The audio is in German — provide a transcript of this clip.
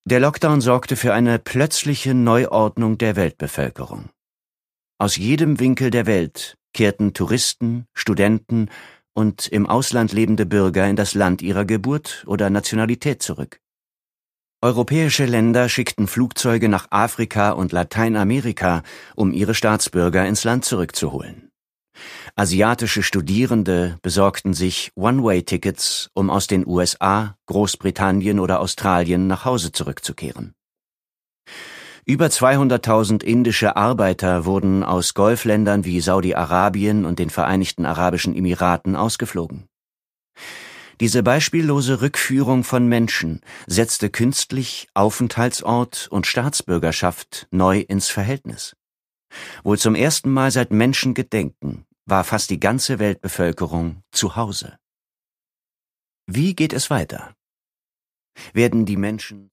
Der Lockdown sorgte für eine plötzliche Neuordnung der Weltbevölkerung. Aus jedem Winkel der Welt kehrten Touristen, Studenten und im Ausland lebende Bürger in das Land ihrer Geburt oder Nationalität zurück. Europäische Länder schickten Flugzeuge nach Afrika und Lateinamerika, um ihre Staatsbürger ins Land zurückzuholen. Asiatische Studierende besorgten sich One-Way-Tickets, um aus den USA, Großbritannien oder Australien nach Hause zurückzukehren. Über 200.000 indische Arbeiter wurden aus Golfländern wie Saudi-Arabien und den Vereinigten Arabischen Emiraten ausgeflogen. Diese beispiellose Rückführung von Menschen setzte künstlich Aufenthaltsort und Staatsbürgerschaft neu ins Verhältnis. Wohl zum ersten Mal seit Menschengedenken war fast die ganze Weltbevölkerung zu Hause. Wie geht es weiter? Werden die Menschen